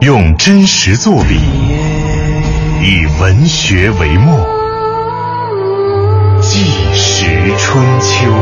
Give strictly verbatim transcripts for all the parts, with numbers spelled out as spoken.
用真实作笔，以文学为墨，纪实春秋。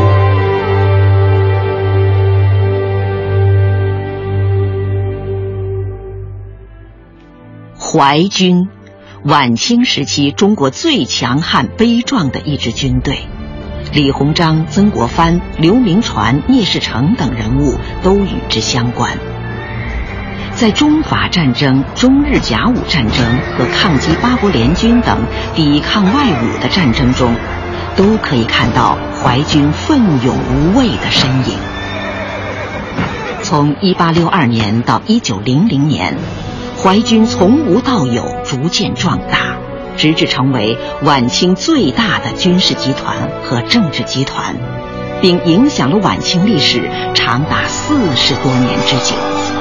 淮军，晚清时期中国最强悍悲壮的一支军队，李鸿章、曾国藩、刘铭传、聂士成等人物都与之相关。在中法战争、中日甲午战争和抗击八国联军等抵抗外侮的战争中，都可以看到淮军奋勇无畏的身影。从一八六二年到一九零零年，淮军从无到有，逐渐壮大，直至成为晚清最大的军事集团和政治集团，并影响了晚清历史长达四十多年之久。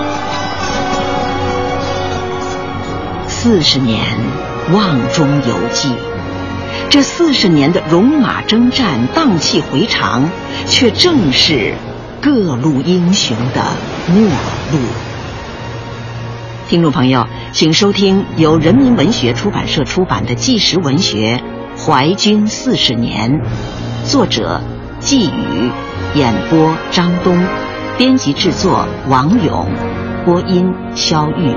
四十年望中犹记，这四十年的戎马征战、荡气回肠，却正是各路英雄的末路。听众朋友，请收听由人民文学出版社出版的纪实文学《淮军四十年》，作者季宇，演播张东，编辑制作王勇，播音肖玉。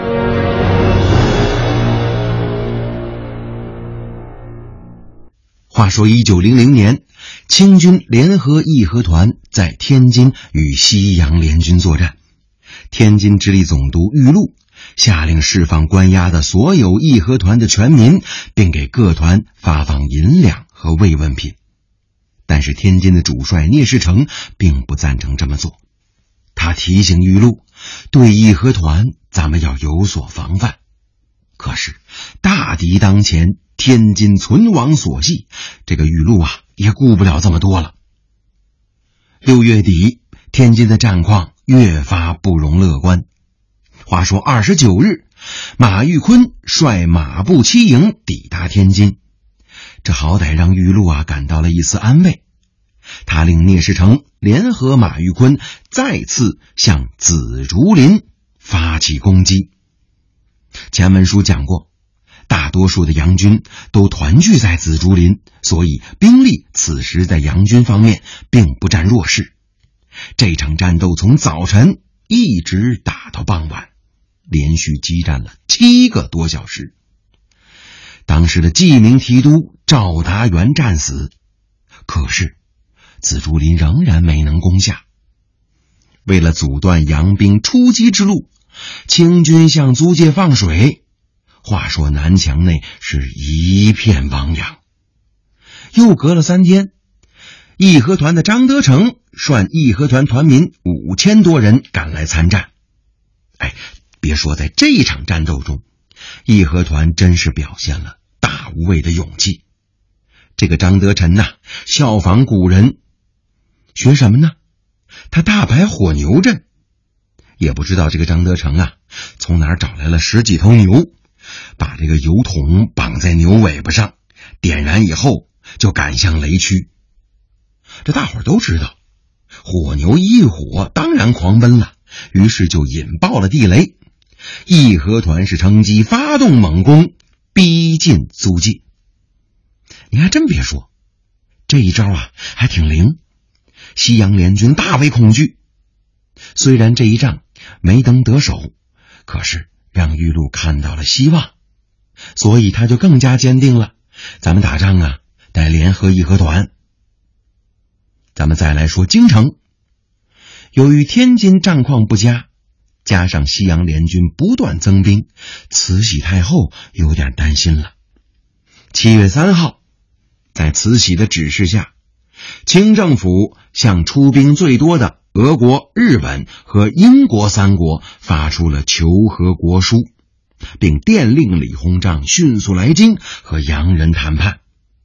话说一九零零年，清军联合义和团在天津与西洋联军作战。天津直隶总督玉禄下令释放关押的所有义和团的全民，并给各团发放银两和慰问品。但是天津的主帅聂士成并不赞成这么做。他提醒玉禄，对义和团咱们要有所防范。可是大敌当前，天津存亡所系，这个玉禄啊也顾不了这么多了。六月底，天津的战况越发不容乐观。话说二十九日，马玉坤率马步七营抵达天津，这好歹让玉禄啊感到了一丝安慰。他令聂士成联合马玉坤再次向紫竹林发起攻击。前文书讲过，大多数的洋军都团聚在紫竹林，所以兵力此时在洋军方面并不占弱势。这场战斗从早晨一直打到傍晚，连续激战了七个多小时。当时的记名提督赵达元战死，可是紫竹林仍然没能攻下。为了阻断洋兵出击之路，清军向租界放水。话说南墙内是一片汪洋。又隔了三天，义和团的张德成率义和团团民五千多人赶来参战。哎，别说在这一场战斗中，义和团真是表现了大无畏的勇气。这个张德成呐、啊，效仿古人，学什么呢？他大摆火牛阵。也不知道这个张德成啊，从哪儿找来了十几头牛，把这个油桶绑在牛尾巴上，点燃以后就赶向雷区。这大伙儿都知道，火牛一火当然狂奔了，于是就引爆了地雷。义和团是乘机发动猛攻，逼近租界。你还真别说，这一招啊还挺灵，西洋联军大为恐惧。虽然这一仗没能得手，可是让玉禄看到了希望，所以他就更加坚定了，咱们打仗啊得联合义和团。咱们再来说京城，由于天津战况不佳，加上西洋联军不断增兵，慈禧太后有点担心了。七月三号，在慈禧的指示下，清政府向出兵最多的俄国、日本和英国三国发出了求和国书，并电令李鸿章迅速来京和洋人谈判。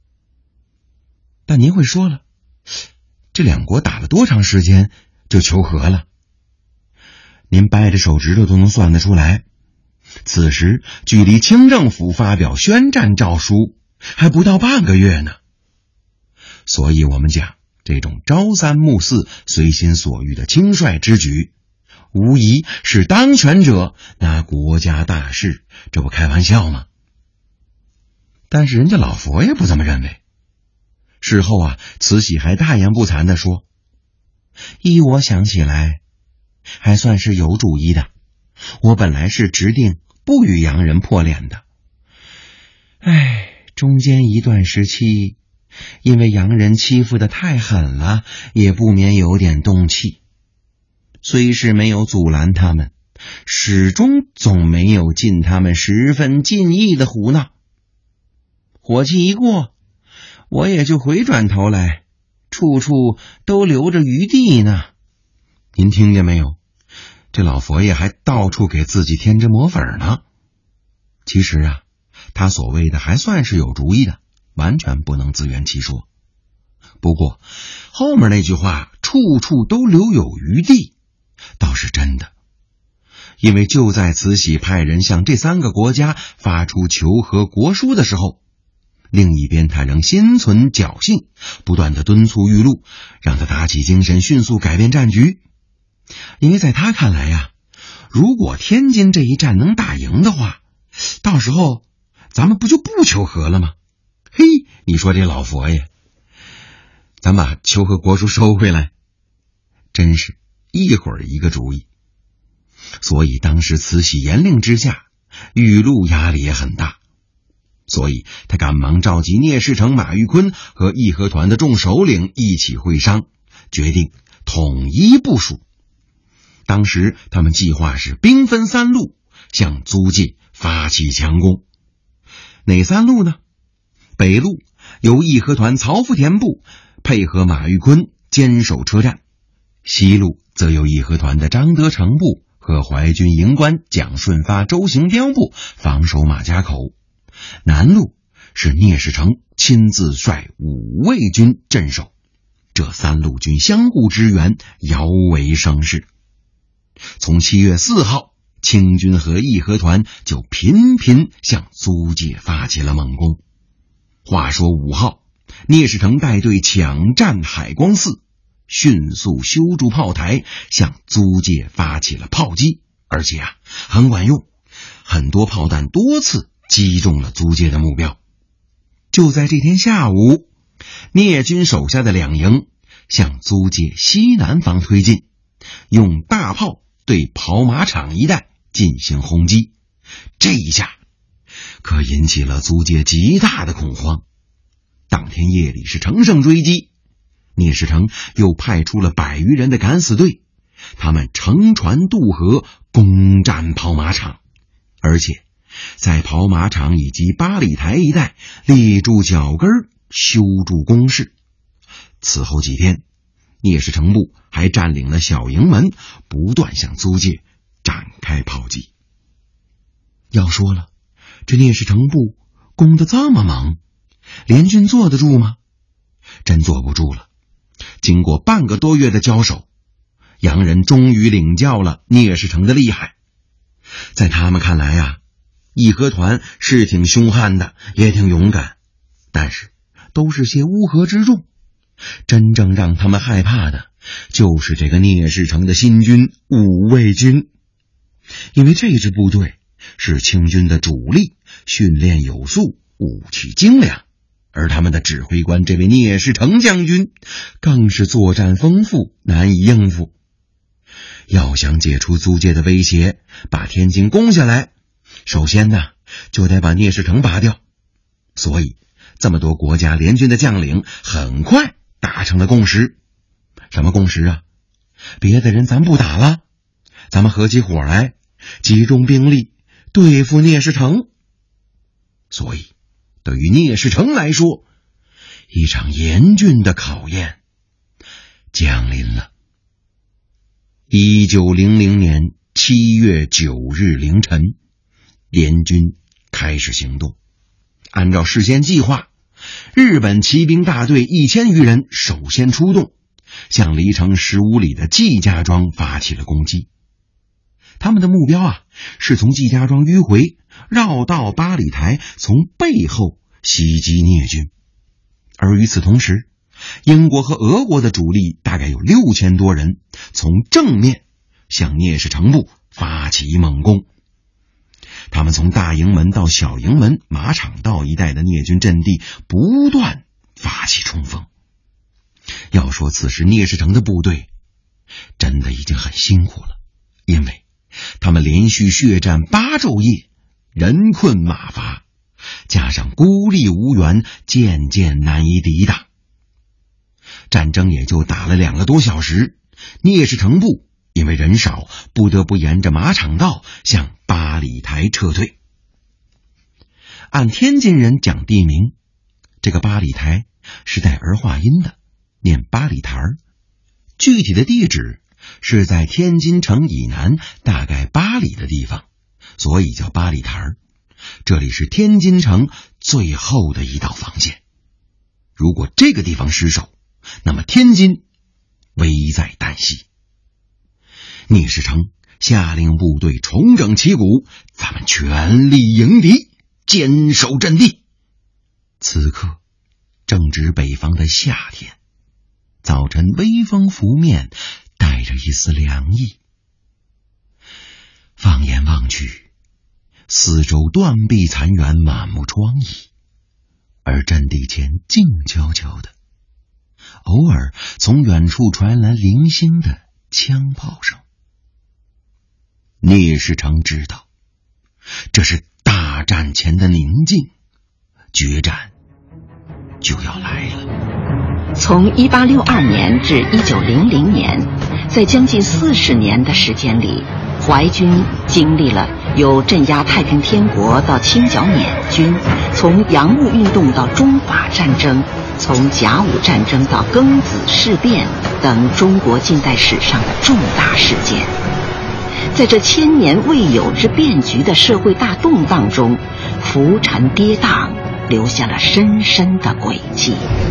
但您会说了，这两国打了多长时间就求和了？您掰着手指头都能算得出来，此时距离清政府发表宣战诏书还不到半个月呢。所以我们讲，这种朝三暮四、随心所欲的轻率之举， 无疑是当权者拿国家大事，这不开玩笑吗？但是人家老佛爷不这么认为。事后啊，慈禧还大言不惭地说，依我想起来还算是有主意的，我本来是指定不与洋人破脸的，唉，中间一段时期因为洋人欺负得太狠了，也不免有点动气，虽是没有阻拦他们，始终总没有尽他们十分尽意的胡闹。火气一过，我也就回转头来，处处都留着余地呢。您听见没有？这老佛爷还到处给自己添脂抹粉呢。其实啊，他所谓的还算是有主意的，完全不能自圆其说。不过后面那句话处处都留有余地倒是真的，因为就在慈禧派人向这三个国家发出求和国书的时候，另一边他仍心存侥幸，不断地敦促玉露，让他打起精神，迅速改变战局。因为在他看来呀、啊，如果天津这一战能打赢的话，到时候咱们不就不求和了吗？嘿，你说这老佛爷，咱把求和国书收回来，真是一会儿一个主意。所以当时慈禧严令之下，玉露压力也很大，所以他赶忙召集聂士成、马玉坤和义和团的众首领一起会商，决定统一部署。当时他们计划是兵分三路，向租界发起强攻。哪三路呢？北路由义和团曹福田部配合马玉坤坚守车站，西路则由义和团的张德成部和淮军营官蒋顺发、周行标部防守马家口，南路是聂士成亲自率五卫军镇守，这三路军相互支援，摇为声势。从七月四号，清军和义和团就频频向租界发起了猛攻。话说五号，聂士成带队抢占海光寺，迅速修筑炮台，向租界发起了炮击，而且啊很管用，很多炮弹多次击中了租界的目标。就在这天下午，聂军手下的两营向租界西南方推进，用大炮对跑马场一带进行轰击。这一下可引起了租界极大的恐慌。当天夜里是乘胜追击，聂士成又派出了百余人的敢死队，他们乘船渡河攻占跑马场，而且在跑马场以及八里台一带立住脚跟，修筑工事。此后几天，聂士成部还占领了小营门，不断向租界展开炮击。要说了，这聂士成部攻得这么猛，联军坐得住吗？真坐不住了。经过半个多月的交手，洋人终于领教了聂士成的厉害。在他们看来呀、啊，义和团是挺凶悍的，也挺勇敢，但是都是些乌合之众。真正让他们害怕的就是这个聂士成的新军五卫军，因为这支部队是清军的主力，训练有素，武器精良，而他们的指挥官这位聂士成将军更是作战丰富，难以应付。要想解除租界的威胁，把天津攻下来，首先呢就得把聂士成拔掉。所以这么多国家联军的将领很快达成了共识。什么共识啊？别的人咱不打了，咱们合起伙来，集中兵力对付聂士成。所以对于聂士成来说，一场严峻的考验降临了。一九零零年七月九日凌晨，联军开始行动。按照事先计划，日本骑兵大队一千余人首先出动，向离城十五里的季家庄发起了攻击。他们的目标啊，是从季家庄迂回，绕道八里台，从背后袭击聂军。而与此同时，英国和俄国的主力大概有六千多人，从正面向聂士成部发起猛攻。他们从大营门到小营门、马场道一带的聂军阵地不断发起冲锋。要说此时聂士成的部队真的已经很辛苦了，因为他们连续血战八昼夜，人困马乏，加上孤立无援，渐渐难以抵挡。战争也就打了两个多小时，聂士成部因为人少，不得不沿着马场道向八里台撤退。按天津人讲地名，这个八里台是带儿化音的，念八里台，具体的地址是在天津城以南大概八里的地方，所以叫八里台。这里是天津城最后的一道防线，如果这个地方失守，那么天津危在旦夕。聂士成下令部队重整旗鼓，咱们全力迎敌，坚守阵地。此刻正值北方的夏天，早晨微风拂面，带着一丝凉意。放眼望去，四周断壁残垣，满目疮痍，而阵地前静悄悄的，偶尔从远处传来零星的枪炮声。聂士成知道，这是大战前的宁静，决战就要来了。 从一八六二年至一九零零年，在将近四十年的时间里，淮军经历了由镇压太平天国到清剿缅军，从洋务运动到中法战争，从甲午战争到庚子事变等中国近代史上的重大事件。在这千年未有之变局的社会大动荡中，浮沉跌宕，留下了深深的轨迹。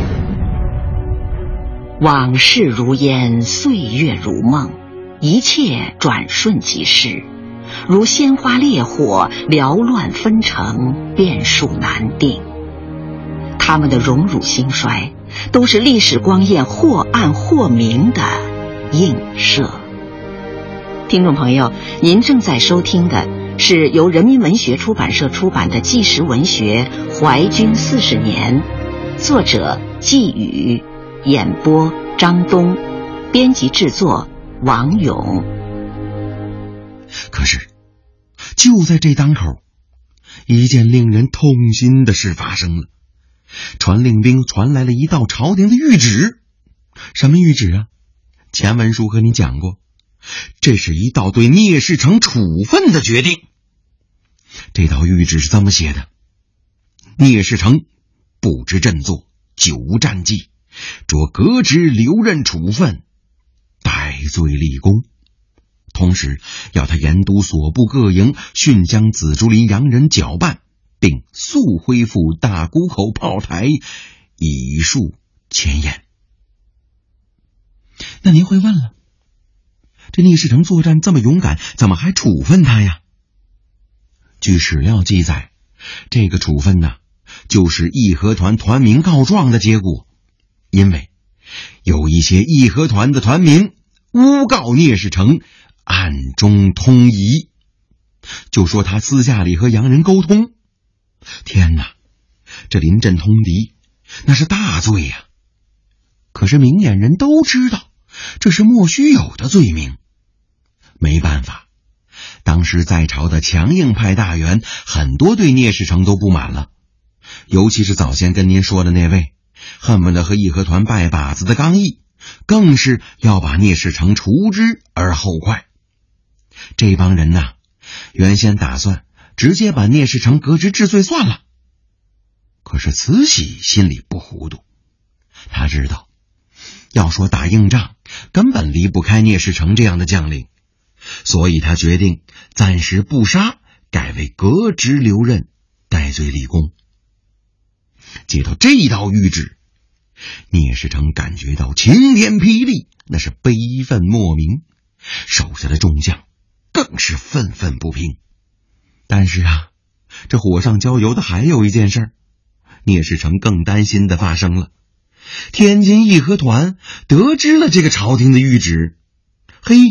往事如烟，岁月如梦，一切转瞬即逝，如鲜花烈火，缭乱纷呈，变数难定。他们的荣辱兴衰，都是历史光焰或暗或明的映射。听众朋友，您正在收听的是由人民文学出版社出版的纪实文学《淮军四十年》，作者季宇，演播张东，编辑制作王勇。 可是就在这当口，一件令人痛心的事发生了。传令兵传来了一道朝廷的谕旨。什么谕旨啊？前文书和你讲过，这是一道对聂士成处分的决定。这道谕旨是这么写的：聂士成不知振作，久无战绩，着革职留任处分，戴罪立功。同时要他研读所部各营训将紫竹林洋人搅拌，并速恢复大沽口炮台，以述前言。那您会问了，这聂士成作战这么勇敢，怎么还处分他呀？据史料记载，这个处分呢，就是义和团团民告状的结果。因为有一些义和团的团民诬告聂士成暗中通敌，就说他私下里和洋人沟通。天哪，这临阵通敌那是大罪呀！可是明眼人都知道这是莫须有的罪名。没办法，当时在朝的强硬派大员很多对聂士成都不满了，尤其是早先跟您说的那位恨不得和义和团拜把子的刚毅，更是要把聂士成除之而后快。这帮人呐，原先打算直接把聂士成革职治罪算了。可是慈禧心里不糊涂，他知道要说打硬仗根本离不开聂士成这样的将领，所以他决定暂时不杀，改为革职留任，戴罪立功。接到这一道谕旨，聂士成感觉到晴天霹雳，那是悲愤莫名，手下的众将更是愤愤不平。但是啊，这火上浇油的还有一件事，聂士成更担心的发生了。天津义和团得知了这个朝廷的谕旨，嘿，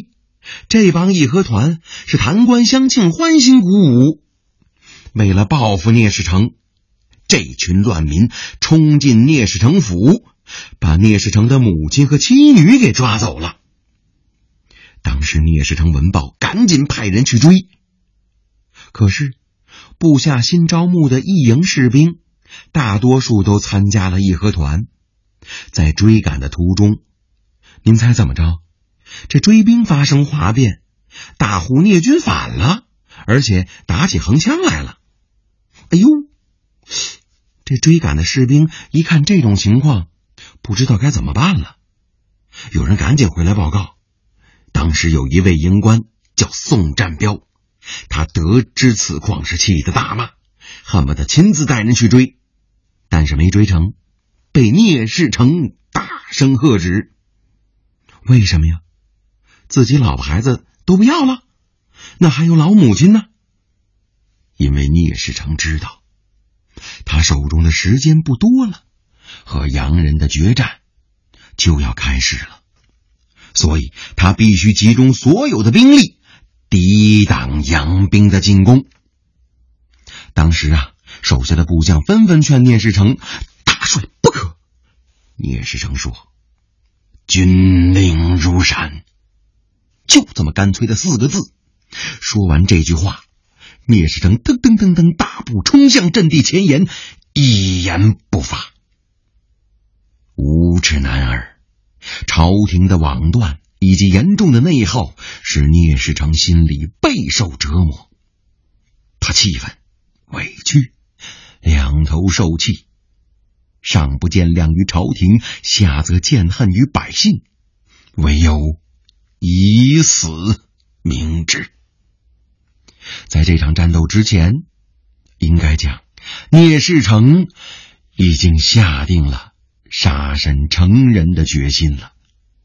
这帮义和团是弹冠相庆，欢欣鼓舞。为了报复聂士成，这群乱民冲进聂士成府，把聂士成的母亲和妻女给抓走了。当时聂士成闻报，赶紧派人去追。可是部下新招募的义营士兵大多数都参加了义和团，在追赶的途中，您猜怎么着？这追兵发生哗变，大呼聂军反了，而且打起横枪来了。哎呦，这追赶的士兵一看这种情况，不知道该怎么办了。有人赶紧回来报告，当时有一位营官叫宋占彪，他得知此况是气得大骂，恨不得亲自带人去追，但是没追成，被聂士成大声喝止。为什么呀？自己老婆孩子都不要了，那还有老母亲呢？因为聂士成知道他手中的时间不多了，和洋人的决战就要开始了，所以他必须集中所有的兵力抵挡洋兵的进攻。当时啊，手下的部将纷纷劝聂士成，大帅不可。聂士成说，军令如山，就这么干脆的四个字。说完这句话，聂士成噔噔噔噔大步冲向阵地前沿，一言不发。无耻男儿，朝廷的网断以及严重的内耗使聂士成心里备受折磨。他气愤、委屈，两头受气，上不见谅于朝廷，下则见恨于百姓，唯有以死明志。在这场战斗之前，应该讲聂士成已经下定了杀身成仁的决心了。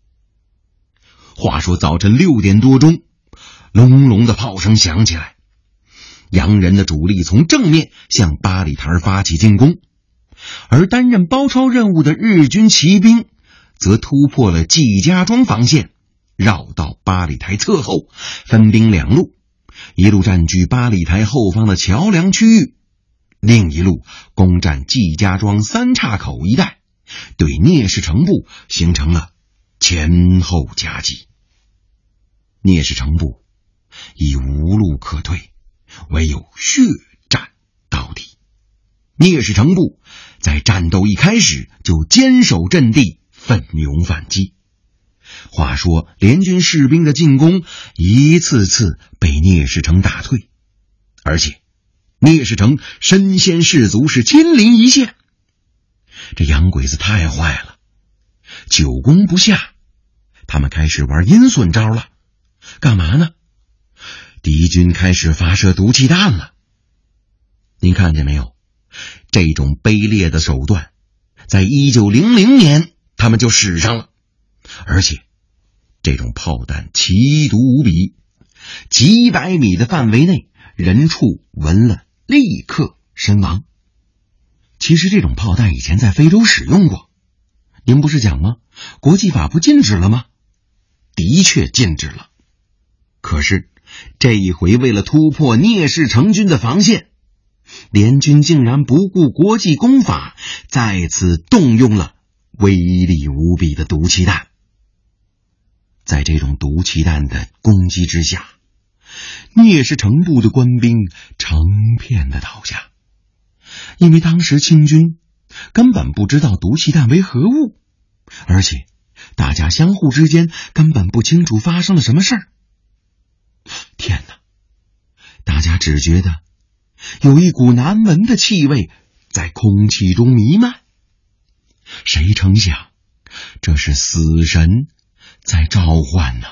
话说早晨六点多钟，隆隆的炮声响起来，洋人的主力从正面向八里台发起进攻，而担任包抄任务的日军骑兵则突破了季家庄防线，绕到八里台侧后，分兵两路，一路占据八里台后方的桥梁区域，另一路攻占季家庄三岔口一带，对聂士成部形成了前后夹击。聂士成部已无路可退，唯有血战到底。聂士成部在战斗一开始就坚守阵地，奋勇反击。话说联军士兵的进攻一次次被聂士成打退，而且聂士成身先士卒，是亲临一线。这洋鬼子太坏了，久攻不下，他们开始玩阴损招了。干嘛呢？敌军开始发射毒气弹了。您看见没有？这种卑劣的手段在一九零零年他们就使上了，而且这种炮弹奇毒无比，几百米的范围内人畜闻了立刻身亡。其实这种炮弹以前在非洲使用过，您不是讲吗？国际法不禁止了吗？的确禁止了。可是这一回为了突破聂士成军的防线，联军竟然不顾国际公法，再次动用了威力无比的毒气弹。在这种毒气弹的攻击之下，聂士成部的官兵成片的倒下。因为当时清军根本不知道毒气弹为何物，而且大家相互之间根本不清楚发生了什么事儿。天哪！大家只觉得有一股难闻的气味在空气中弥漫，谁成想这是死神在召唤呢。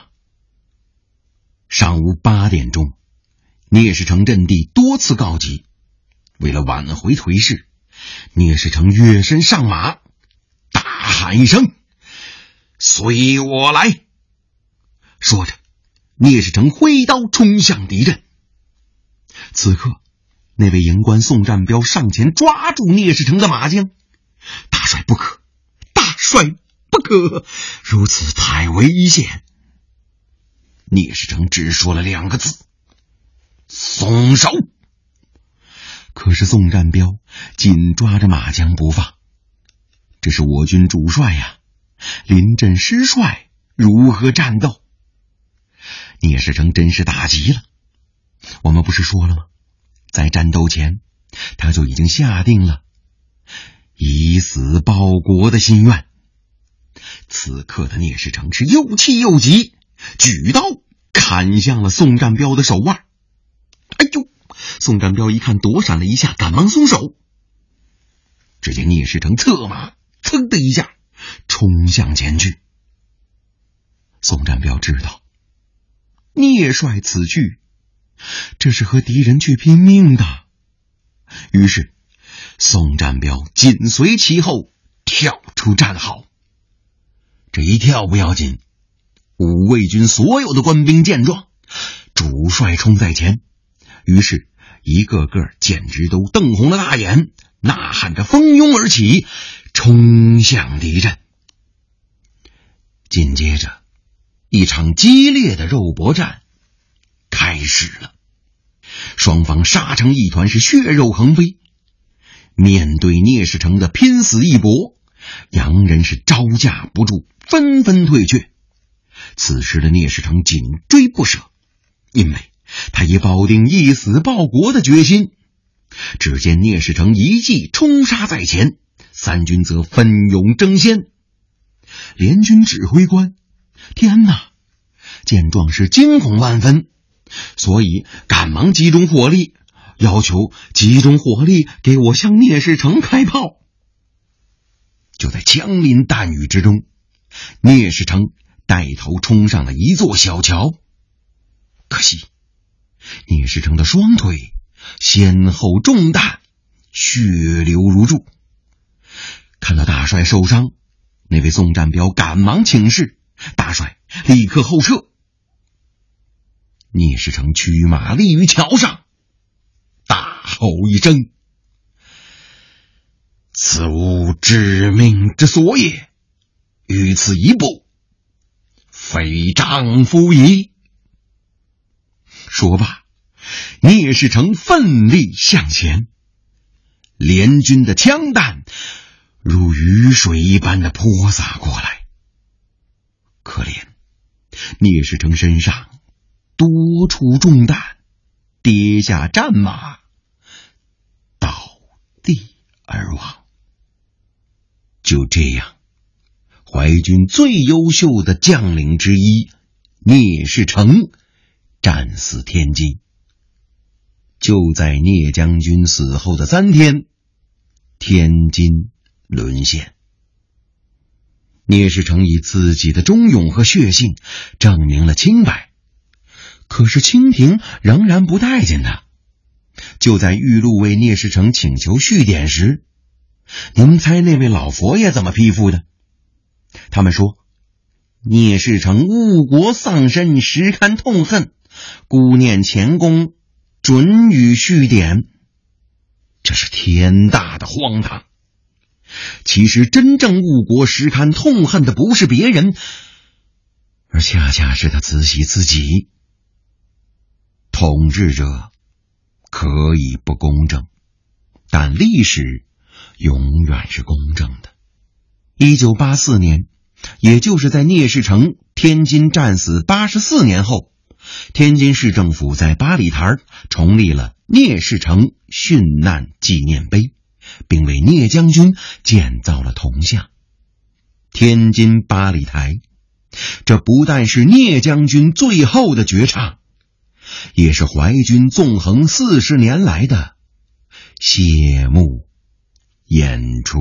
上午八点钟，聂士成阵地多次告急，为了挽回颓势，聂士成跃身上马，大喊一声：“随我来！”说着，聂士成挥刀冲向敌阵。此刻，那位营官宋占彪上前抓住聂士成的马缰：“大帅不可，大帅不可，如此太危险。” 聂士成只说了两个字：松手。可是宋占彪紧抓着马缰不放。这是我军主帅呀，临阵失帅，如何战斗？聂士成真是大急了。我们不是说了吗？在战斗前，他就已经下定了以死报国的心愿。此刻的聂士成是又气又急，举刀砍向了宋占彪的手腕。哎呦！宋占彪一看，躲闪了一下，赶忙松手。只见聂士成策马噌的一下冲向前去。宋占彪知道聂帅此去，这是和敌人去拼命的，于是宋占彪紧随其后，跳出战壕。这一跳不要紧，五卫军所有的官兵见状，主帅冲在前，于是一个个简直都瞪红了大眼，呐喊着蜂拥而起，冲向敌阵。紧接着，一场激烈的肉搏战开始了，双方杀成一团，是血肉横飞。面对聂士成的拼死一搏，洋人是招架不住，纷纷退却。此时的聂士成紧追不舍，因为他也抱定一死报国的决心。只见聂士成一骑冲杀在前，三军则奋勇争先。联军指挥官天哪，见状是惊恐万分，所以赶忙集中火力，要求集中火力给我向聂士成开炮。就在枪林弹雨之中，聂士成带头冲上了一座小桥。可惜聂士成的双腿先后中弹，血流如注。看到大帅受伤，那位宋占彪赶忙请示，大帅立刻后撤。聂士成驱马立于桥上，大吼一声：此吾致命之所也，于此一步，非丈夫矣。说罢，聂士成奋力向前，联军的枪弹如雨水一般的泼洒过来。可怜聂士成身上多处中弹，跌下战马，倒地而亡。就这样，淮军最优秀的将领之一聂士成战死天津。就在聂将军死后的三天，天津沦陷。聂士成以自己的忠勇和血性证明了清白，可是清廷仍然不待见他。就在玉露为聂士成请求续典时，你们猜那位老佛爷怎么批复的？他们说，聂士成误国丧身，实堪痛恨，顾念前功，准予续典。这是天大的荒唐。其实真正误国实堪痛恨的不是别人，而恰恰是他慈禧自己。统治者可以不公正，但历史永远是公正的。一九八四年，也就是在聂士成天津战死八十四年后，天津市政府在八里台重立了聂士成殉难纪念碑，并为聂将军建造了铜像。天津八里台，这不但是聂将军最后的绝唱，也是淮军纵横四十年来的谢幕演出。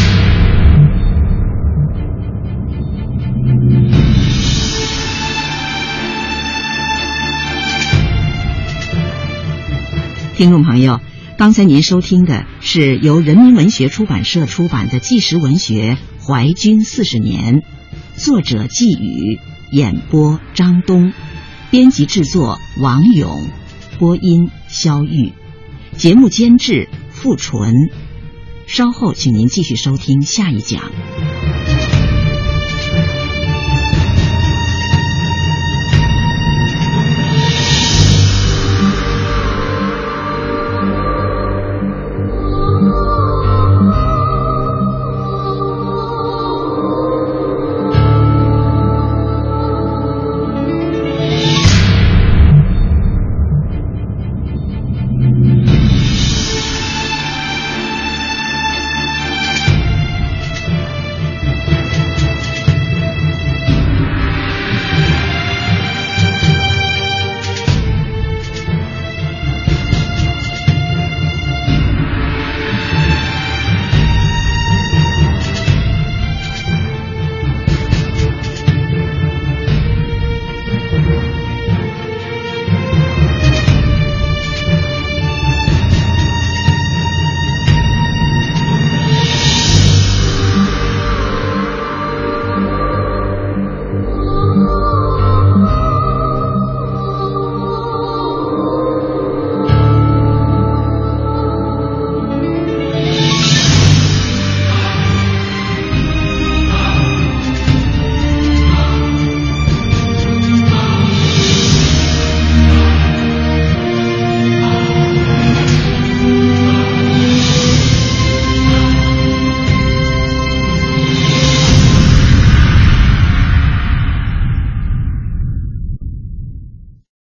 听众朋友，刚才您收听的是由人民文学出版社出版的纪实文学《淮军四十年》，作者季宇，演播张东，编辑制作王勇，播音肖玉，节目监制付纯。稍后请您继续收听下一讲。